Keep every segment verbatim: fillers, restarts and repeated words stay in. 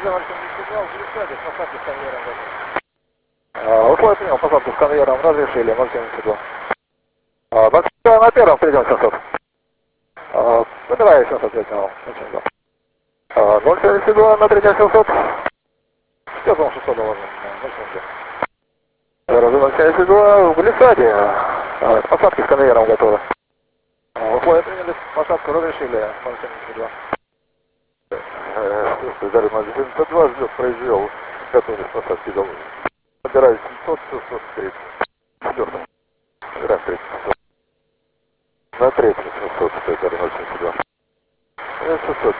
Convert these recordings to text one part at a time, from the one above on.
Условия принял, посадку с конвейером разрешили, ноль семьдесят два. Боксер на первом, встретим семьсот. Выбираю семьсот, принял, ноль семьдесят два на третьем семьсот. Сейчас вам шестьсот доложено, ноль семьдесят два. ноль семьдесят два в глиссаде, посадки с конвейером готовы. Условия приняли, посадку разрешили, ноль семьдесят два. Дарья ноль семьдесят два ждет, произвел, готовность посадки домой. Набираю семьсот, шестьсот тридцать. Четвертый. Набираю тридцать. На третьем семьсот, Дарья ноль семьдесят два. шестьсот,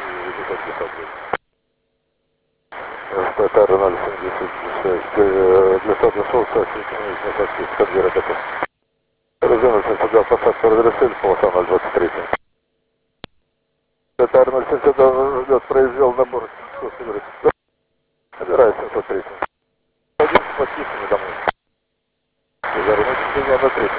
Татар ноль семьдесят шесть. Для сада шоуса, посадки с конвейера готов. ноль семьдесят два, посадка разрешили, полоса ноль двадцать три. Татар ноль семьдесят два ждет, произвел набор. Набираю семьсот тридцать. Один с подписами домой. Татар ноль семьдесят два на третьем.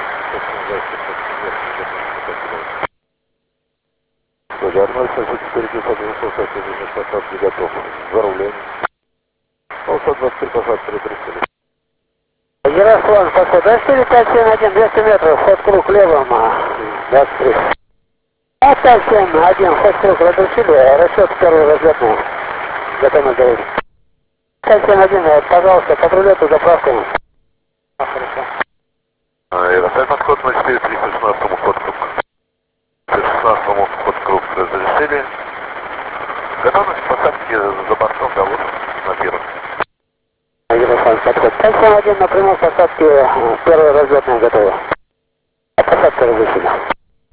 Татар ноль семьдесят четыре, девятьсот девяносто посадки готов. За рулем. полсот двадцать три посадки разрешили. Ярослав, посад, да, четыре пять семь один, двести метров, ход круг левым, двадцать три. пять семь один, ход круг разрешили, расчет первый разлетный. Готовы говорить. пять семь один, пожалуйста, патрулету заправку. А, хорошо. Ярослав, подход на четыре три, шестнадцатому ход круг. шестнадцатому ход круг разрешили. Готовность посадки за бортом, да, вот на первом. Ярослав, подход пять семь один, на прямой посадке первый разлетный готовы. Посадка разрешена.